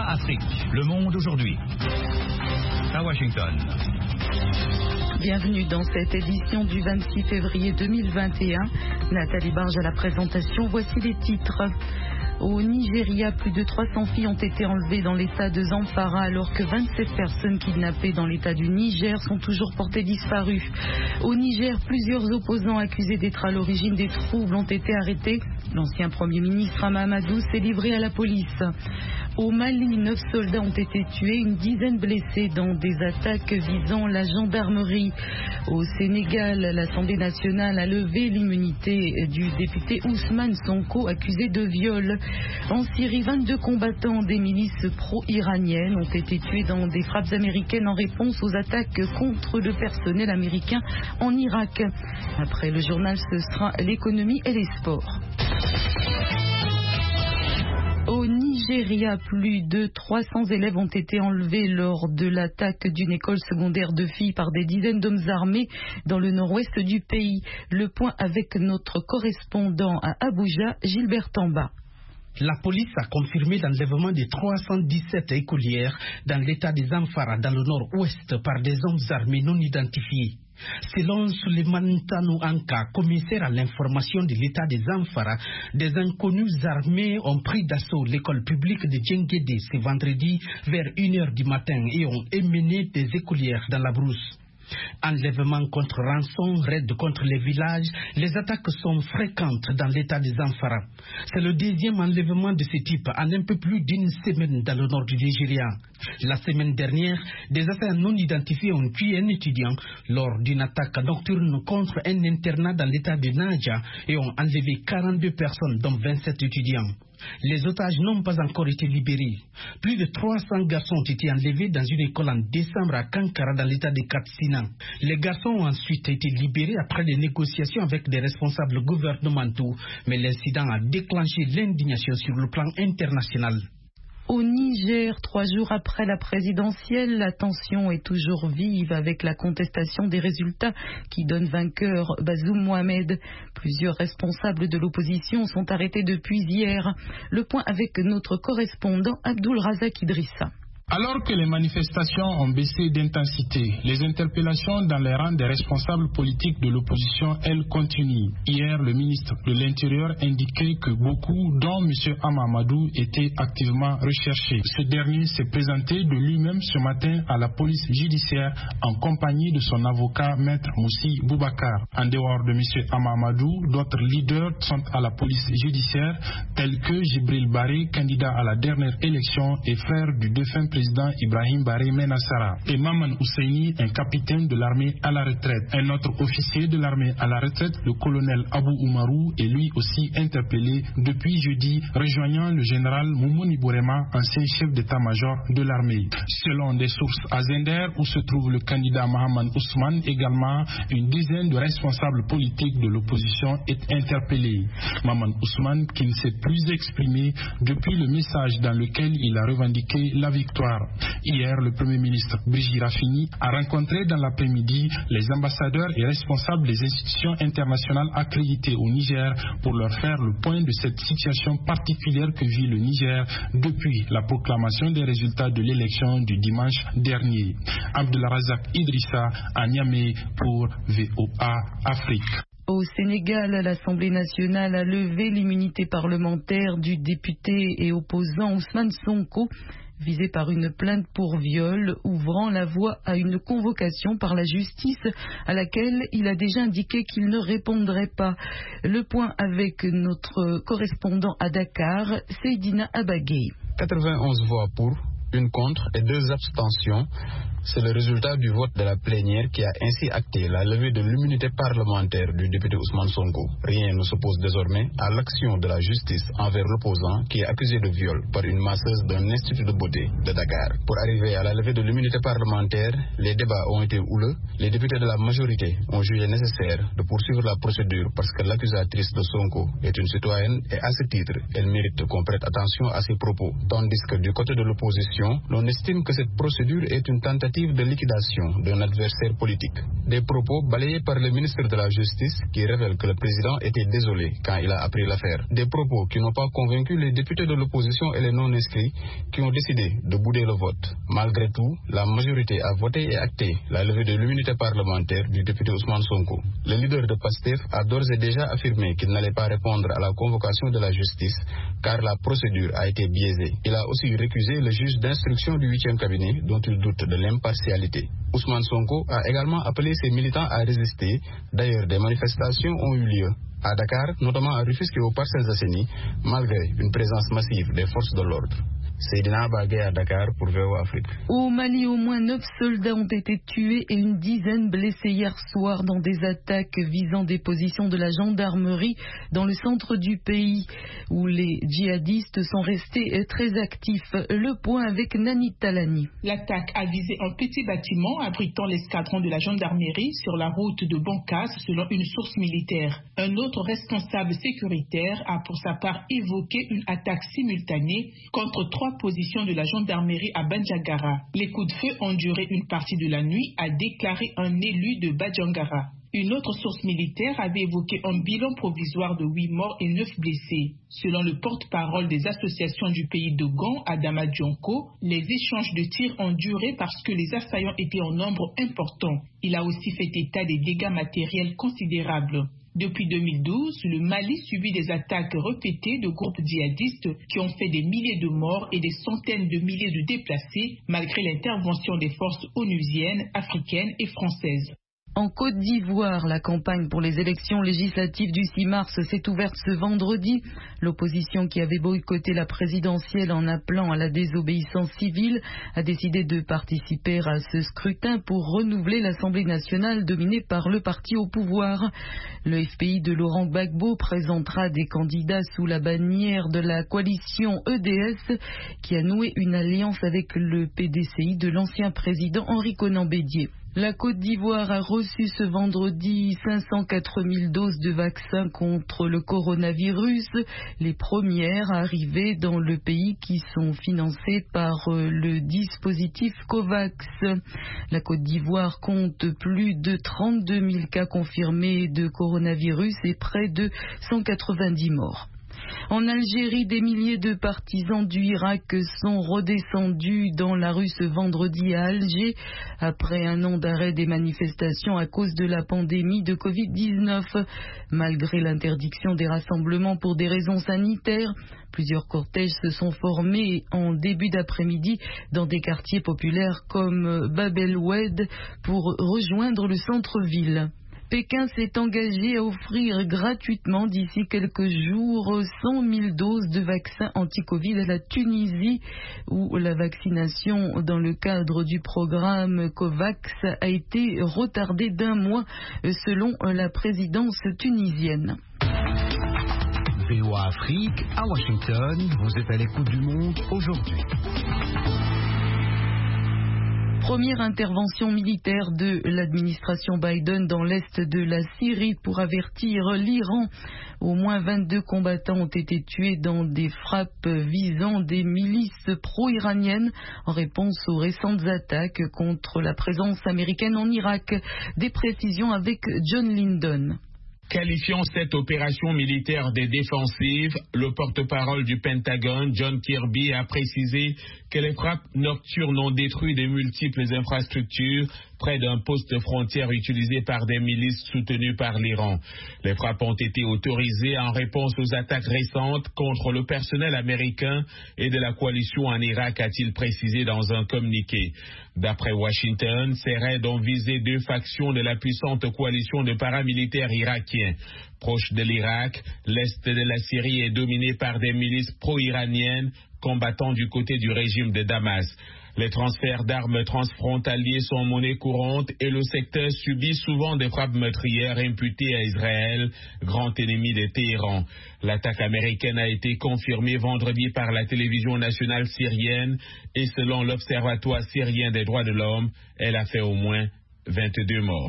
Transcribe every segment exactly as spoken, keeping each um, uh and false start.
A Afrique, le monde aujourd'hui. À Washington. Bienvenue dans cette édition du vingt-six février deux mille vingt et un. Nathalie Barge à la présentation. Voici les titres. Au Nigeria, plus de trois cents filles ont été enlevées dans l'état de Zamfara alors que vingt-sept personnes kidnappées dans l'état du Niger sont toujours portées disparues. Au Niger, plusieurs opposants accusés d'être à l'origine des troubles ont été arrêtés. L'ancien Premier ministre Mahamadou s'est livré à la police. Au Mali, neuf soldats ont été tués, une dizaine blessés dans des attaques visant la gendarmerie. Au Sénégal, l'Assemblée nationale a levé l'immunité du député Ousmane Sonko accusé de viol. En Syrie, vingt-deux combattants des milices pro-iraniennes ont été tués dans des frappes américaines en réponse aux attaques contre le personnel américain en Irak. Après le journal, ce sera l'économie et les sports. Au Nigeria, plus de trois cents élèves ont été enlevés lors de l'attaque d'une école secondaire de filles par des dizaines d'hommes armés dans le nord-ouest du pays. Le point avec notre correspondant à Abuja, Gilbert Tamba. La police a confirmé l'enlèvement de trois cent dix-sept écolières dans l'état de Zamfara, dans le nord-ouest, par des hommes armés non identifiés. Selon Suleiman Tanou Anka, commissaire à l'information de l'état de Zamfara, des inconnus armés ont pris d'assaut l'école publique de Djengede ce vendredi vers une heure du matin et ont émené des écolières dans la brousse. Enlèvement contre rançon, raid contre les villages, les attaques sont fréquentes dans l'état de Zamfara. C'est le deuxième enlèvement de ce type en un peu plus d'une semaine dans le nord du Nigeria. La semaine dernière, des assaillants non identifiés ont tué un étudiant lors d'une attaque nocturne contre un internat dans l'état de Naja et ont enlevé quarante-deux personnes, dont vingt-sept étudiants. Les otages n'ont pas encore été libérés. Plus de trois cents garçons ont été enlevés dans une école en décembre à Kankara dans l'état de Katsina. Les garçons ont ensuite été libérés après des négociations avec des responsables gouvernementaux, mais l'incident a déclenché l'indignation sur le plan international. Au Niger, trois jours après la présidentielle, la tension est toujours vive avec la contestation des résultats qui donne vainqueur Bazoum Mohamed. Plusieurs responsables de l'opposition sont arrêtés depuis hier. Le point avec notre correspondant Abdul Razak Idrissa. Alors que les manifestations ont baissé d'intensité, les interpellations dans les rangs des responsables politiques de l'opposition, elles, continuent. Hier, le ministre de l'Intérieur indiquait que beaucoup, dont M. Amamadou, étaient activement recherchés. Ce dernier s'est présenté de lui-même ce matin à la police judiciaire en compagnie de son avocat, Maître Moussi Boubacar. En dehors de M. Amamadou, d'autres leaders sont à la police judiciaire, tels que Jibril Baré, candidat à la dernière élection et frère du défunt président Ibrahim Baré Menassara, et Maman Ousseini, un capitaine de l'armée à la retraite. Un autre officier de l'armée à la retraite, le colonel Abou Oumarou, est lui aussi interpellé depuis jeudi, rejoignant le général Moumouni Bourema, ancien chef d'état-major de l'armée. Selon des sources à Zender, où se trouve le candidat Mahaman Ousmane, également une dizaine de responsables politiques de l'opposition est interpellé. Mahaman Ousmane, qui ne s'est plus exprimé depuis le message dans lequel il a revendiqué la victoire. Hier, le Premier ministre Brigitte Raffini a rencontré dans l'après-midi les ambassadeurs et responsables des institutions internationales accréditées au Niger pour leur faire le point de cette situation particulière que vit le Niger depuis la proclamation des résultats de l'élection du dimanche dernier. Abdelrazak Idrissa à Niamey pour V O A Afrique. Au Sénégal, l'Assemblée nationale a levé l'immunité parlementaire du député et opposant Ousmane Sonko, visé par une plainte pour viol, ouvrant la voie à une convocation par la justice à laquelle il a déjà indiqué qu'il ne répondrait pas. Le point avec notre correspondant à Dakar, Seydina Abagay. quatre-vingt-onze voix pour, une contre et deux abstentions. C'est le résultat du vote de la plénière qui a ainsi acté la levée de l'immunité parlementaire du député Ousmane Sonko. Rien ne s'oppose désormais à l'action de la justice envers l'opposant qui est accusé de viol par une masseuse d'un institut de beauté de Dakar. Pour arriver à la levée de l'immunité parlementaire, les débats ont été houleux. Les députés de la majorité ont jugé nécessaire de poursuivre la procédure parce que l'accusatrice de Sonko est une citoyenne et à ce titre, elle mérite qu'on prête attention à ses propos. Tandis que du côté de l'opposition, l'on estime que cette procédure est une tentative tentative de liquidation d'un adversaire politique. Des propos balayés par le ministre de la Justice qui révèlent que le président était désolé quand il a appris l'affaire. Des propos qui n'ont pas convaincu les députés de l'opposition et les non-inscrits qui ont décidé de bouder le vote. Malgré tout, la majorité a voté et acté la levée de l'immunité parlementaire du député Ousmane Sonko. Le leader de PASTEF a d'ores et déjà affirmé qu'il n'allait pas répondre à la convocation de la justice car la procédure a été biaisée. Il a aussi récusé le juge d'instruction du huitième cabinet dont il doute de l'impartialité. Ousmane Sonko a également appelé ses militants à résister. D'ailleurs, des manifestations ont eu lieu à Dakar, notamment à Rufisque et aux Parcelles Assainies, malgré une présence massive des forces de l'ordre. Seydina Bagay à Dakar pour V O Afrique. Au Mali, au moins neuf soldats ont été tués et une dizaine blessés hier soir dans des attaques visant des positions de la gendarmerie dans le centre du pays où les djihadistes sont restés très actifs. Le point avec Nani Talani. L'attaque a visé un petit bâtiment abritant l'escadron de la gendarmerie sur la route de Bankas selon une source militaire. Un autre responsable sécuritaire a pour sa part évoqué une attaque simultanée contre trois positions de la gendarmerie à Bandiagara. Les coups de feu ont duré une partie de la nuit, a déclaré un élu de Bandiagara. Une autre source militaire avait évoqué un bilan provisoire de huit morts et neuf blessés. Selon le porte-parole des associations du pays de Gand, Adama Dionko, les échanges de tirs ont duré parce que les assaillants étaient en nombre important. Il a aussi fait état des dégâts matériels considérables. Depuis deux mille douze, le Mali subit des attaques répétées de groupes djihadistes qui ont fait des milliers de morts et des centaines de milliers de déplacés, malgré l'intervention des forces onusiennes, africaines et françaises. En Côte d'Ivoire, la campagne pour les élections législatives du six mars s'est ouverte ce vendredi. L'opposition qui avait boycotté la présidentielle en appelant à la désobéissance civile a décidé de participer à ce scrutin pour renouveler l'Assemblée nationale dominée par le parti au pouvoir. Le F P I de Laurent Gbagbo présentera des candidats sous la bannière de la coalition E D S qui a noué une alliance avec le P D C I de l'ancien président Henri Konan Bédié. La Côte d'Ivoire a reçu ce vendredi cinq cent quatre mille doses de vaccins contre le coronavirus, les premières à arriver dans le pays qui sont financées par le dispositif COVAX. La Côte d'Ivoire compte plus de trente-deux mille cas confirmés de coronavirus et près de cent quatre-vingt-dix morts. En Algérie, des milliers de partisans du Irak sont redescendus dans la rue ce vendredi à Alger après un an d'arrêt des manifestations à cause de la pandémie de covid dix-neuf. Malgré l'interdiction des rassemblements pour des raisons sanitaires, plusieurs cortèges se sont formés en début d'après-midi dans des quartiers populaires comme Bab el Oued pour rejoindre le centre-ville. Pékin s'est engagé à offrir gratuitement d'ici quelques jours cent mille doses de vaccins anti-Covid à la Tunisie, où la vaccination dans le cadre du programme COVAX a été retardée d'un mois selon la présidence tunisienne. V O A Afrique, à Washington, vous êtes à l'écoute du monde aujourd'hui. Première intervention militaire de l'administration Biden dans l'est de la Syrie pour avertir l'Iran. Au moins vingt-deux combattants ont été tués dans des frappes visant des milices pro-iraniennes en réponse aux récentes attaques contre la présence américaine en Irak. Des précisions avec John Lyndon. Qualifiant cette opération militaire des défensives, le porte-parole du Pentagone, John Kirby, a précisé que les frappes nocturnes ont détruit de multiples infrastructures près d'un poste frontière utilisé par des milices soutenues par l'Iran. Les frappes ont été autorisées en réponse aux attaques récentes contre le personnel américain et de la coalition en Irak, a-t-il précisé dans un communiqué. D'après Washington, ces raids ont visé deux factions de la puissante coalition de paramilitaires irakiens. Proche de l'Irak, l'est de la Syrie est dominé par des milices pro-iraniennes combattant du côté du régime de Damas. Les transferts d'armes transfrontaliers sont monnaie courante et le secteur subit souvent des frappes meurtrières imputées à Israël, grand ennemi de Téhéran. L'attaque américaine a été confirmée vendredi par la télévision nationale syrienne et selon l'Observatoire syrien des droits de l'homme, elle a fait au moins vingt-deux morts.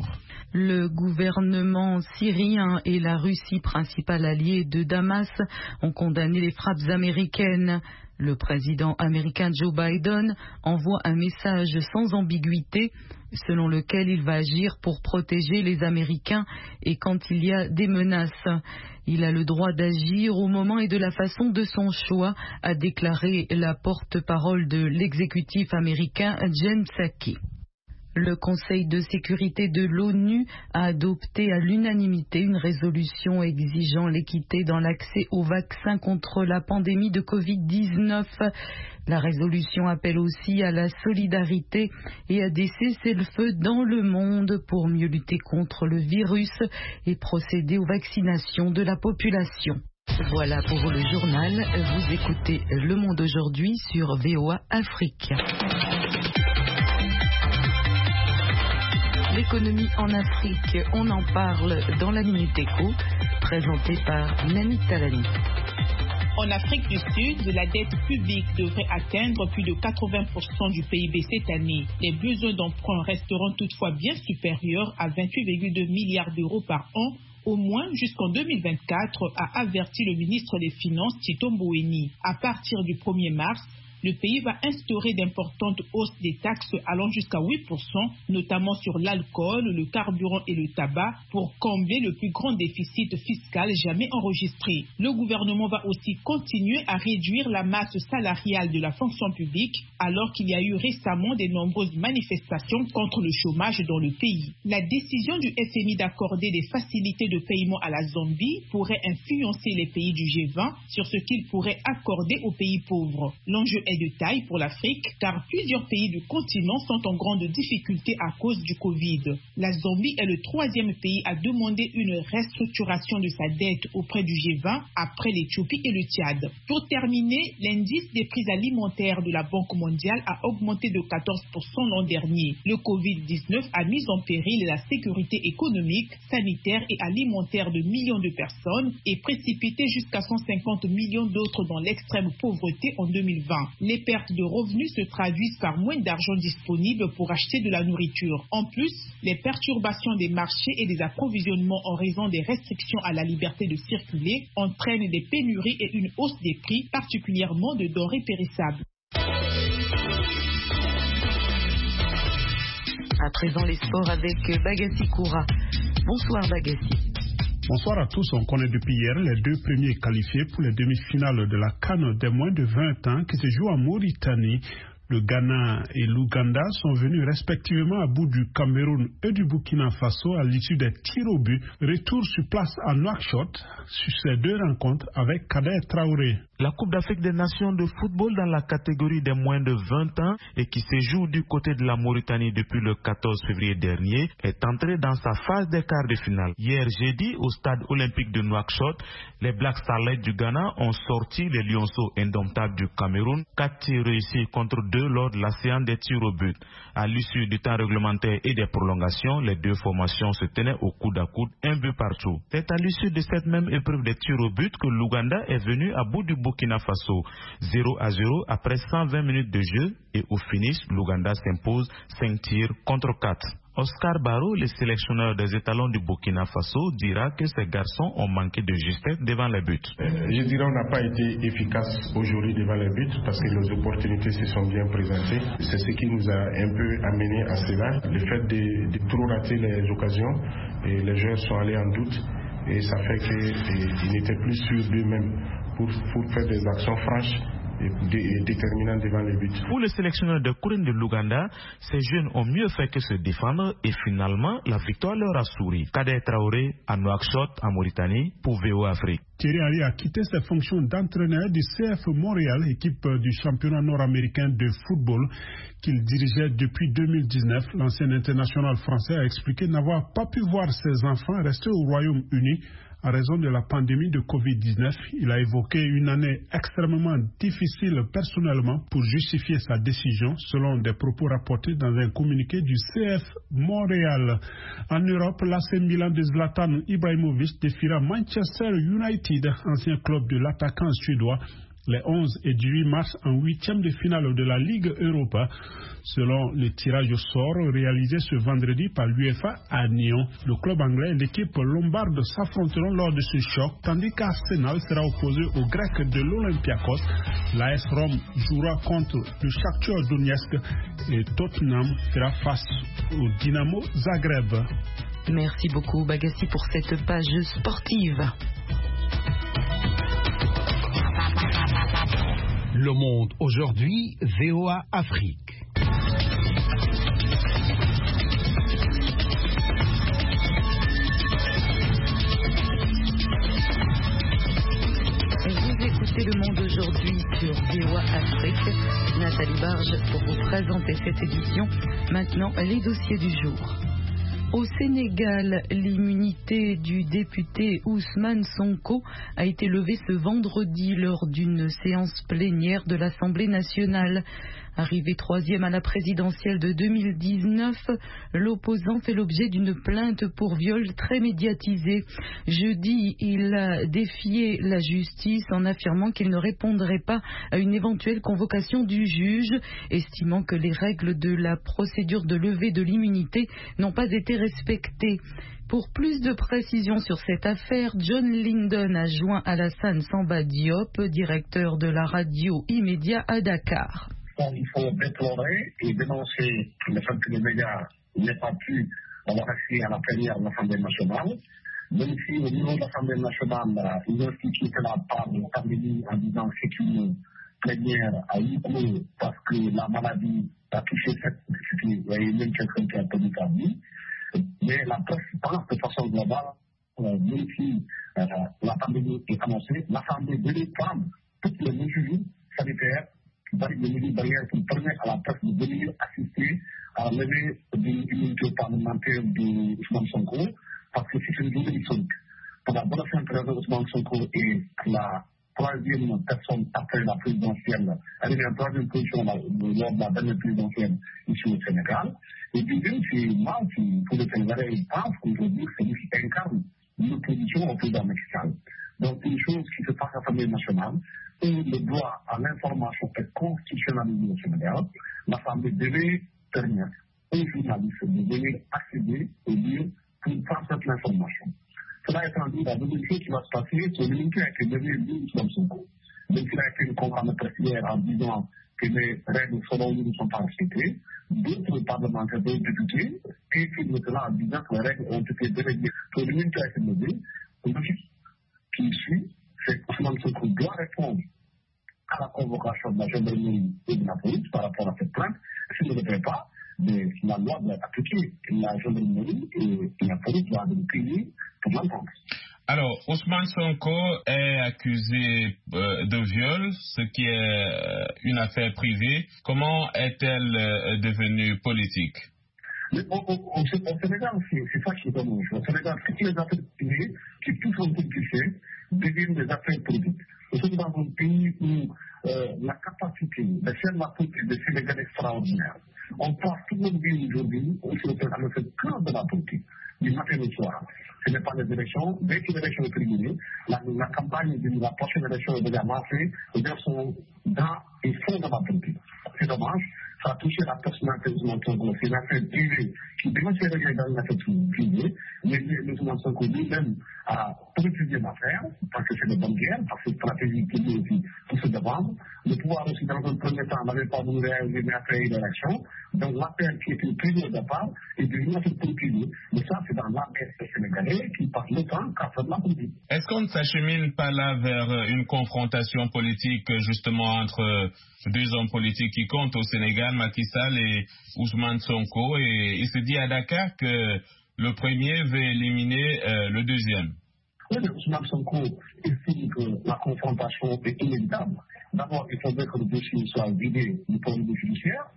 Le gouvernement syrien et la Russie, principal allié de Damas, ont condamné les frappes américaines. Le président américain Joe Biden envoie un message sans ambiguïté selon lequel il va agir pour protéger les Américains et quand il y a des menaces. Il a le droit d'agir au moment et de la façon de son choix, a déclaré la porte-parole de l'exécutif américain Jen Psaki. Le Conseil de sécurité de l'ONU a adopté à l'unanimité une résolution exigeant l'équité dans l'accès aux vaccins contre la pandémie de covid dix-neuf. La résolution appelle aussi à la solidarité et à des cessez-le-feu dans le monde pour mieux lutter contre le virus et procéder aux vaccinations de la population. Voilà pour le journal. Vous écoutez Le Monde aujourd'hui sur V O A Afrique. L'économie en Afrique, on en parle dans la Minute Éco, présentée par Nani Talani. En Afrique du Sud, la dette publique devrait atteindre plus de quatre-vingts pour cent du P I B cette année. Les besoins d'emprunt resteront toutefois bien supérieurs à vingt-huit virgule deux milliards d'euros par an, au moins jusqu'en deux mille vingt-quatre, a averti le ministre des Finances Tito Mboweni. À partir du premier mars, le pays va instaurer d'importantes hausses des taxes allant jusqu'à huit pour cent, notamment sur l'alcool, le carburant et le tabac, pour combler le plus grand déficit fiscal jamais enregistré. Le gouvernement va aussi continuer à réduire la masse salariale de la fonction publique, alors qu'il y a eu récemment de nombreuses manifestations contre le chômage dans le pays. La décision du F M I d'accorder des facilités de paiement à la Zambie pourrait influencer les pays du G vingt sur ce qu'ils pourraient accorder aux pays pauvres. L'enjeu est de taille pour l'Afrique, car plusieurs pays du continent sont en grande difficulté à cause du Covid. La Zambie est le troisième pays à demander une restructuration de sa dette auprès du G vingt, après l'Éthiopie et le Tchad. Pour terminer, l'indice des prix alimentaires de la Banque mondiale a augmenté de quatorze pour cent l'an dernier. Le covid dix-neuf a mis en péril la sécurité économique, sanitaire et alimentaire de millions de personnes et précipité jusqu'à cent cinquante millions d'autres dans l'extrême pauvreté en deux mille vingt. Les pertes de revenus se traduisent par moins d'argent disponible pour acheter de la nourriture. En plus, les perturbations des marchés et des approvisionnements en raison des restrictions à la liberté de circuler entraînent des pénuries et une hausse des prix, particulièrement de denrées périssables. À présent, les sports avec Bagassi Koura. Bonsoir Bagassi. Bonsoir à tous. On connaît depuis hier les deux premiers qualifiés pour les demi-finales de la CAN des moins de vingt ans qui se joue en Mauritanie. Le Ghana et l'Ouganda sont venus respectivement à bout du Cameroun et du Burkina Faso à l'issue des tirs au but. Retour sur place à Nouakchott sur ces deux rencontres avec Kader Traoré. La Coupe d'Afrique des Nations de football dans la catégorie des moins de vingt ans et qui se joue du côté de la Mauritanie depuis le quatorze février dernier est entrée dans sa phase des quarts de finale. Hier jeudi, au stade olympique de Nouakchott, les Black Starlets du Ghana ont sorti les lionceaux indomptables du Cameroun, quatre tirs réussis contre deux lors de la séance des tirs au but. À l'issue du temps réglementaire et des prolongations, les deux formations se tenaient au coude à coude, un but partout. C'est à l'issue de cette même épreuve des tirs au but que l'Ouganda est venu à bout du Burkina Faso, zéro à zéro après cent vingt minutes de jeu, et au finish, l'Ouganda s'impose cinq tirs contre quatre. Oscar Barrow, le sélectionneur des étalons du Burkina Faso, dira que ces garçons ont manqué de justesse devant les buts. Euh, je dirais qu'on n'a pas été efficace aujourd'hui devant les buts parce que les opportunités se sont bien présentées. C'est ce qui nous a un peu amené à cela. Le fait de, de trop rater les occasions, et les joueurs sont allés en doute et ça fait qu'ils n'étaient plus sûrs d'eux-mêmes pour, pour faire des actions franches et déterminant devant les buts. Pour le sélectionneur de Kouren de l'Ouganda, ces jeunes ont mieux fait que se défendre et finalement la victoire leur a souri. Kader Traoré à Nouakchott en Mauritanie pour V O A Afrique. Thierry Henry a quitté ses fonctions d'entraîneur du C F Montréal, équipe du championnat nord-américain de football qu'il dirigeait depuis deux mille dix-neuf. L'ancien international français a expliqué n'avoir pas pu voir ses enfants rester au Royaume-Uni à raison de la pandémie de covid dix-neuf. Il a évoqué une année extrêmement difficile personnellement pour justifier sa décision, selon des propos rapportés dans un communiqué du C F Montréal. En Europe, l'A C Milan de Zlatan Ibrahimovic défiera Manchester United, ancien club de l'attaquant suédois. les onze et dix-huit mars en huitième de finale de la Ligue Europa. Selon le tirage au sort réalisé ce vendredi par l'UEFA à Nyon, le club anglais et l'équipe lombarde s'affronteront lors de ce choc, tandis qu'Arsenal sera opposé au Grec de l'Olympiakos. L'A S Rome jouera contre le Shakhtar Donetsk et Tottenham fera face au Dynamo Zagreb. Merci beaucoup Bagassi pour cette page sportive. Le Monde aujourd'hui, V O A Afrique. Vous écoutez Le Monde aujourd'hui sur V O A Afrique. Nathalie Barge pour vous présenter cette édition. Maintenant, les dossiers du jour. Au Sénégal, l'immunité du député Ousmane Sonko a été levée ce vendredi lors d'une séance plénière de l'Assemblée nationale. Arrivé troisième à la présidentielle de deux mille dix-neuf, l'opposant fait l'objet d'une plainte pour viol très médiatisée. Jeudi, il a défié la justice en affirmant qu'il ne répondrait pas à une éventuelle convocation du juge, estimant que les règles de la procédure de levée de l'immunité n'ont pas été respectées. Pour plus de précisions sur cette affaire, John Linden a joint Alassane Samba Diop, directeur de la radio Immédiat à Dakar. Il faut déplorer et dénoncer le fait que les médias n'aient pas pu avoir accès à la plénière de l'Assemblée nationale. Même si au niveau de l'Assemblée nationale, ils ont expliqué que la part de la pandémie en disant que c'est une plénière à huis clos parce que la maladie a touché cette publicité, il y a même quelqu'un qui a perdu sa vie. Mais la presse pense de façon globale, euh, même si euh, la pandémie est annoncée, l'Assemblée devait prendre toutes les mesures sanitaires, les mesures barrières qui permettent à la presse de venir assister à la levée de l'immunité parlementaire de Ousmane Sonko, parce que c'est une journée historique. Pour la bonne simple raison, Ousmane Sonko est la troisième personne après la présidentielle, elle est en troisième position lors de la dernière présidentielle ici au Sénégal. Et puis, c'est moi qui, pour le Sénégalais, je pense qu'aujourd'hui, c'est lui qui incarne une opposition au président mexicain. Donc, une chose qui se passe à l'Assemblée nationale, où le droit à l'information est constitutionnalisé au Sénégal, l'Assemblée devait permettre aux journalistes de venir accéder au lieu pour transmettre l'information. Cela étant dit, la deuxième chose qui va se passer, c'est l'immunité a été levée de Ousmane Sonko. Même s'il a fait une conférence de presse hier en disant que les règles selon lui ne sont pas respectées, d'autres parlementaires, d'autres députés, écrivent cela en disant que les règles ont été déléguées. Donc l'immunité a été levée. Le logique qui suit, c'est que Ousmane Sonko doit répondre à la convocation de la gendarmerie et de la police par rapport à cette plainte. S'il ne le fait pas, mais la loi doit être appliquée. La gendarmerie et la police doivent le payer pour l'entendre. Alors, Ousmane Sonko est accusé euh, de viol, ce qui est euh, une affaire privée. Comment est-elle euh, devenue politique? Mais au, au, au, au Sénégal, c'est, c'est ça qui est dommage. Au Sénégal, toutes les affaires privées qui touchent un politicien deviennent des affaires politiques. Nous sommes dans un pays où euh, la capacité de faire la politique de Sénégal est extraordinaire. On passe tout le monde aujourd'hui au Sénégal à faire que de la politique, du matin au soir. Ce n'est pas les élections. Dès que l'élection est terminée, la, la campagne de la prochaine élection est déjà marquée, les gens sont dans et font de la politique. C'est dommage. Ça a touché la personnalité de Ousmane Sonko. C'est une affaire privée qui devait se régler dans une affaire privée, mais Ousmane Sonko lui-même a politisé l'affaire, parce que c'est de bonne guerre, parce que c'est stratégie qui lui aussi pour se défendre. Le pouvoir aussi, dans un premier temps, n'avait pas voulu réagir, mais après l'élection. Donc l'affaire qui était privée au départ est devenue une affaire politisée. Mais ça, c'est dans l'affaire sénégalais qui passe le temps qu'à faire de la politique. Est-ce qu'on ne s'achemine pas là vers une confrontation politique, justement, entre deux hommes politiques qui comptent au Sénégal, Macky Sall et Ousmane Sonko, et il se dit à Dakar que le premier veut éliminer euh, le deuxième? Oui, mais Ousmane Sonko estime que la confrontation est inévitable. D'abord, il faudrait que le dossier soit vidé du point de vue judiciaire,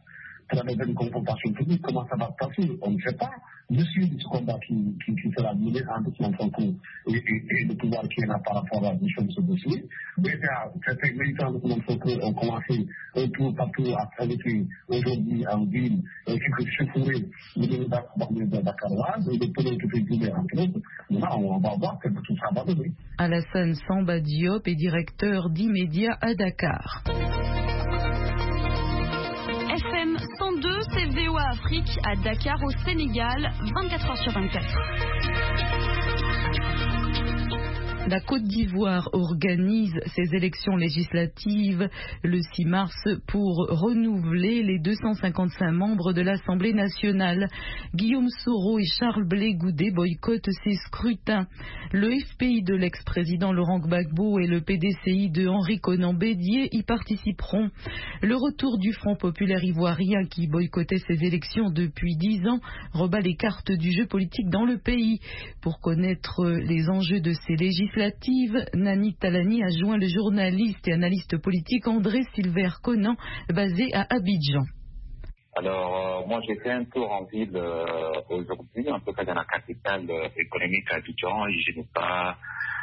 travers une confrontation publique. Comment ça va se passer? On ne sait pas. Je suis ce combat qui, qui, qui sera mené entre Ousmane Sonko et, et, et le pouvoir qui est là par rapport à la gestion de ce dossier. Déjà, certains militants de Ousmane Sonko ont commencé un tour partout à traverser aujourd'hui en ville, quelques chauffourées de Dakaroise, et de Polo tout est entre autres. Maintenant, on va voir que tout ça va donner. Alassane Samba Diop est directeur d'Immédiat à Dakar. F M cent deux, c'est V O A Afrique à Dakar au Sénégal, vingt-quatre heures sur vingt-quatre. La Côte d'Ivoire organise ses élections législatives le six mars pour renouveler les deux cent cinquante-cinq membres de l'Assemblée nationale. Guillaume Soro et Charles Blé Goudé boycottent ces scrutins. Le F P I de l'ex-président Laurent Gbagbo et le P D C I de Henri Konan Bédié y participeront. Le retour du Front populaire ivoirien qui boycottait ces élections depuis dix ans rebat les cartes du jeu politique dans le pays. Pour connaître les enjeux de ces législatives, Nani Talani a joint le journaliste et analyste politique André Silver Conan, basé à Abidjan. Alors, euh, moi j'ai fait un tour en ville euh, aujourd'hui, en tout cas dans la capitale euh, économique Abidjan, et je n'ai pas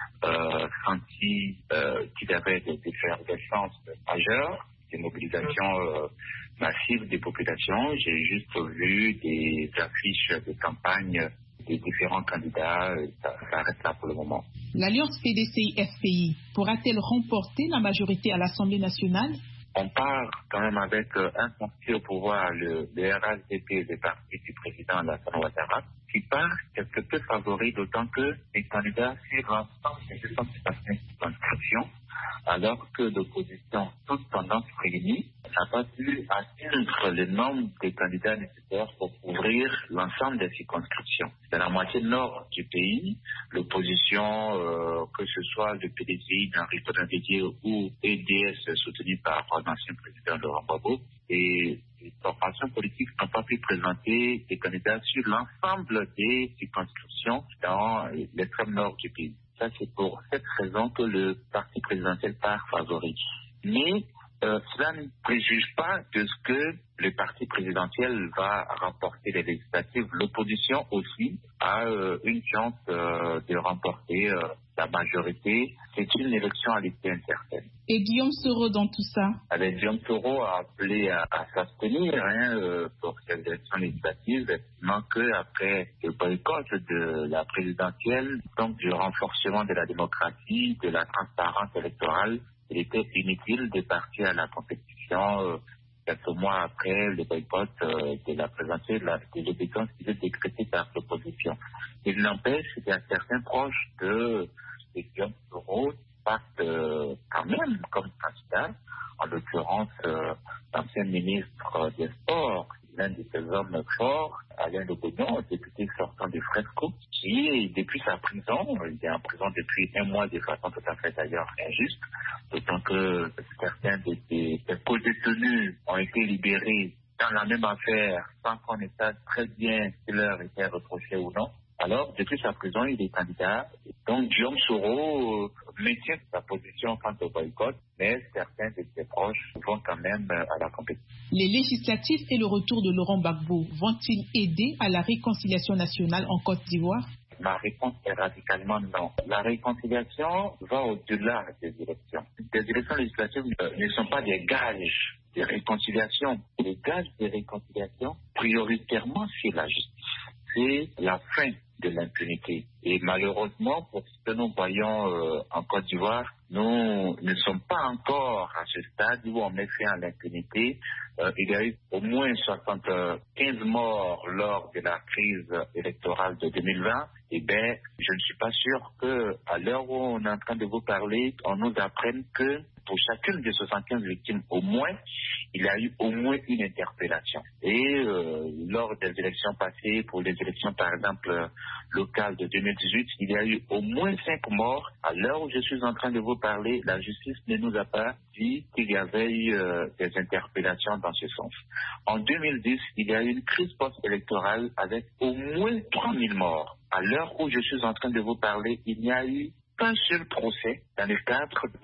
euh, senti euh, qu'il y avait des effervescences majeures, des mobilisations euh, massives des populations. J'ai juste vu des affiches de campagne des différents candidats, ça, ça reste là pour le moment. L'alliance P D C I F P I pourra-t-elle remporter la majorité à l'Assemblée nationale? On part quand même avec euh, un parti au pouvoir, le, le R H D P, le parti du président Alassane Ouattara, qui part quelque peu favori, d'autant que les candidats sur l'ensemble des deux cent cinquante-cinq inscriptions, alors que l'opposition, toute tendance réunie, n'a pas pu atteindre le nombre de candidats nécessaires pour couvrir l'ensemble des circonscriptions. Dans la moitié nord du pays, l'opposition, euh, que ce soit le P D C I d'Henri Konan Bédié ou E D S soutenu par l'ancien président Laurent Gbagbo, et les formations politiques n'ont pas pu présenter des candidats sur l'ensemble des circonscriptions dans l'extrême nord du pays. Ça, c'est pour cette raison que le parti présidentiel part favori. Mais euh, cela ne préjuge pas de ce que le parti présidentiel va remporter les législatives. L'opposition aussi a euh, une chance euh, de remporter euh, la majorité. C'est une élection à l'issue incertaine. Et Guillaume Soro dans tout ça? Alors, Guillaume Soro a appelé à, à s'abstenir hein, euh, pour cette élection législative, estimant qu'après le boycott de la présidentielle, donc du renforcement de la démocratie, de la transparence électorale, il était inutile de partir à la compétition euh, quelques mois après le boycott euh, de la présidentielle, de l'obéissance qui est décrétée par l'opposition. Il n'empêche qu'il y a certains proches de Guillaume Soro partent euh, quand même comme candidat, en l'occurrence euh, l'ancien ministre des Sports, l'un de ces hommes forts, Alain Lobognon, député sortant de Fresco, qui, depuis sa prison, il est en prison depuis un mois de façon tout à fait d'ailleurs injuste, d'autant que certains des, des, des co-détenus ont été libérés dans la même affaire sans qu'on ait très bien si leur était reproché ou non. Alors, depuis sa prison, il est candidat. Donc, Guillaume Soro euh, maintient sa position quant au boycott, mais certains de ses proches vont quand même euh, à la compétition. Les législatives et le retour de Laurent Gbagbo vont-ils aider à la réconciliation nationale en Côte d'Ivoire? Ma réponse est radicalement non. La réconciliation va au-delà des élections. Les élections législatives euh, ne sont pas des gages de réconciliation. Les gages de réconciliation, prioritairement, c'est la justice. C'est la fin de l'impunité. Et malheureusement, pour ce que nous voyons euh, en Côte d'Ivoire, nous ne sommes pas encore à ce stade où on met fin à l'impunité. Euh, il y a eu au moins soixante-quinze morts lors de la crise électorale de deux mille vingt. Eh bien, je ne suis pas sûr qu'à l'heure où on est en train de vous parler, on nous apprenne que pour chacune des soixante-quinze victimes, au moins, il y a eu au moins une interpellation. Et euh, lors des élections passées, pour les élections par exemple locales de deux mille dix-huit, il y a eu au moins cinq morts. À l'heure où je suis en train de vous parler, la justice ne nous a pas dit qu'il y avait eu euh, des interpellations dans ce sens. En deux mille dix, il y a eu une crise post-électorale avec au moins trois mille morts. À l'heure où je suis en train de vous parler, il n'y a eu un seul procès dans le cadre des victimes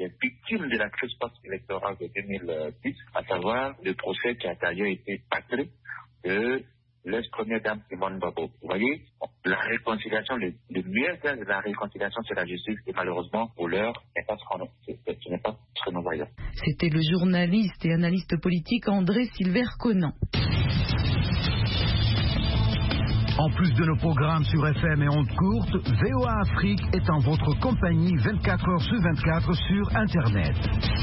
victime de la crise post-électorale de deux mille dix, à savoir le procès qui a d'ailleurs été bâclé de l'ex-première dame Simone Babo. Vous voyez, la réconciliation, le, le meilleur gage de la réconciliation, c'est la justice, et malheureusement, pour l'heure, ce n'est pas ce qu'on ce n'est pas ce que nous voyons. C'était le journaliste et analyste politique André Silver-Conan. En plus de nos programmes sur F M et ondes courtes, V O A Afrique est en votre compagnie vingt-quatre heures sur vingt-quatre sur Internet.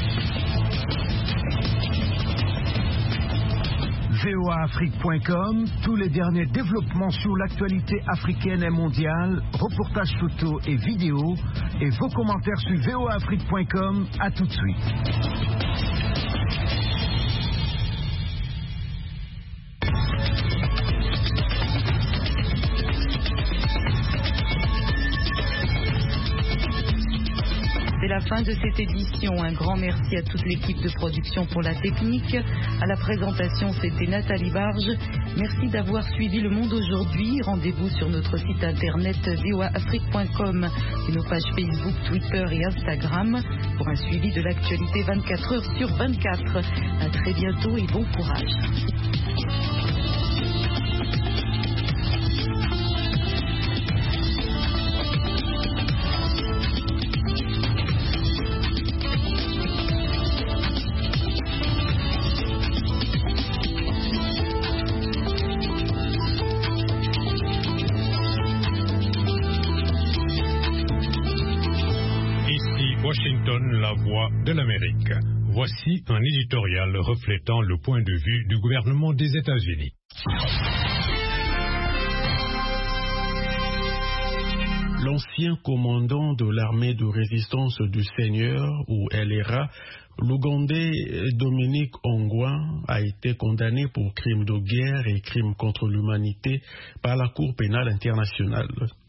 V O A Afrique point com, tous les derniers développements sur l'actualité africaine et mondiale, reportages photos et vidéos, et vos commentaires sur V O A Afrique point com. À tout de suite. C'est la fin de cette édition. Un grand merci à toute l'équipe de production pour la technique. À la présentation, c'était Nathalie Barge. Merci d'avoir suivi Le Monde aujourd'hui. Rendez-vous sur notre site internet V O A Afrique point com et nos pages Facebook, Twitter et Instagram pour un suivi de l'actualité vingt-quatre heures sur vingt-quatre. À très bientôt et bon courage. La voix de l'Amérique. Voici un éditorial reflétant le point de vue du gouvernement des États-Unis. L'ancien commandant de l'armée de résistance du Seigneur, ou L R A, l'Ougandais Dominique Ongwen, a été condamné pour crimes de guerre et crimes contre l'humanité par la Cour pénale internationale.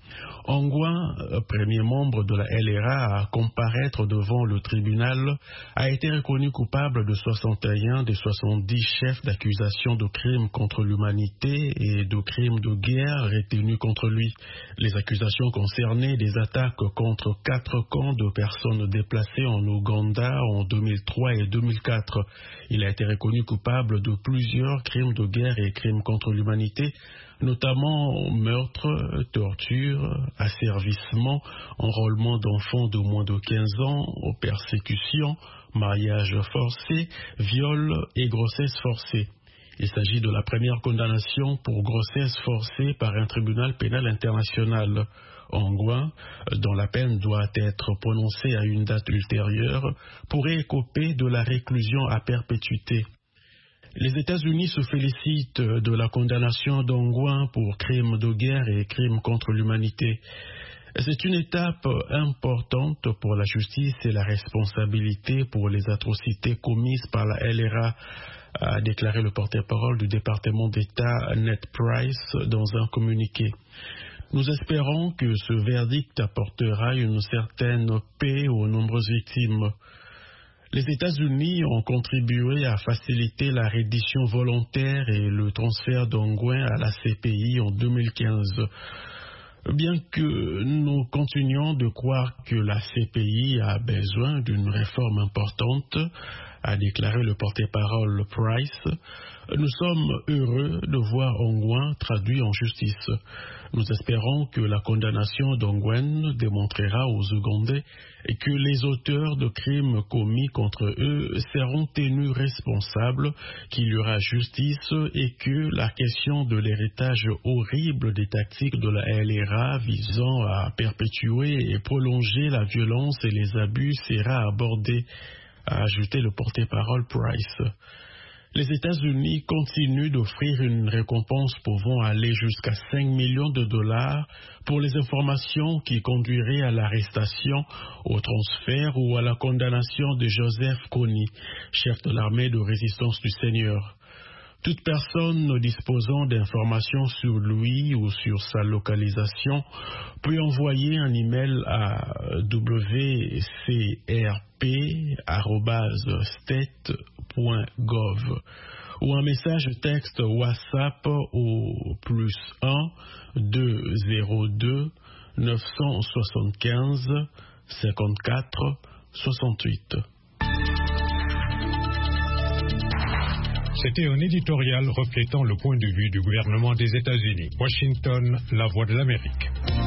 Ongwen, premier membre de la L R A à comparaître devant le tribunal, a été reconnu coupable de soixante et un des soixante-dix chefs d'accusation de crimes contre l'humanité et de crimes de guerre retenus contre lui. Les accusations concernaient des attaques contre quatre camps de personnes déplacées en Ouganda en deux mille trois et deux mille quatre. Il a été reconnu coupable de plusieurs crimes de guerre et crimes contre l'humanité, notamment meurtre, torture, asservissement, enrôlement d'enfants de moins de quinze ans, persécution, mariage forcé, viol et grossesse forcée. Il s'agit de la première condamnation pour grossesse forcée par un tribunal pénal international. Ongwen, dont la peine doit être prononcée à une date ultérieure, pourrait écoper de la réclusion à perpétuité. Les États-Unis se félicitent de la condamnation d'Ongwen pour crimes de guerre et crimes contre l'humanité. C'est une étape importante pour la justice et la responsabilité pour les atrocités commises par la L R A, a déclaré le porte-parole du département d'État Ned Price dans un communiqué. Nous espérons que ce verdict apportera une certaine paix aux nombreuses victimes. Les États-Unis ont contribué à faciliter la reddition volontaire et le transfert d'Ongwen à la C P I en deux mille quinze. Bien que nous continuions de croire que la C P I a besoin d'une réforme importante, a déclaré le porte-parole Price, nous sommes heureux de voir Ongwen traduit en justice. Nous espérons que la condamnation d'Ongwen démontrera aux Ougandais que les auteurs de crimes commis contre eux seront tenus responsables, qu'il y aura justice et que la question de l'héritage horrible des tactiques de la L R A visant à perpétuer et prolonger la violence et les abus sera abordée, a ajouté le porte-parole Price. Les États-Unis continuent d'offrir une récompense pouvant aller jusqu'à cinq millions de dollars pour les informations qui conduiraient à l'arrestation, au transfert ou à la condamnation de Joseph Kony, chef de l'armée de résistance du Seigneur. Toute personne disposant d'informations sur lui ou sur sa localisation peut envoyer un email à w c r p arobase state point gov ou un message texte WhatsApp au plus un deux zéro deux neuf cent soixante-quinze cinquante-quatre soixante-huit. C'était un éditorial reflétant le point de vue du gouvernement des États-Unis. Washington, La Voix de l'Amérique.